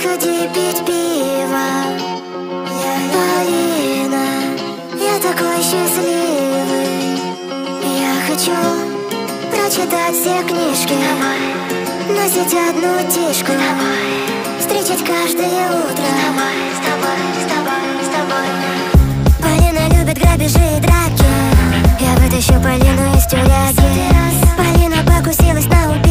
выходи пить пиво. Полина, я такой счастливый. Я хочу прочитать все книжки, носить одну тишку, встречать каждое утро. Полина любит грабежи и драки. Я вытащу Полину из тюряги. Полина покусилась на убийство.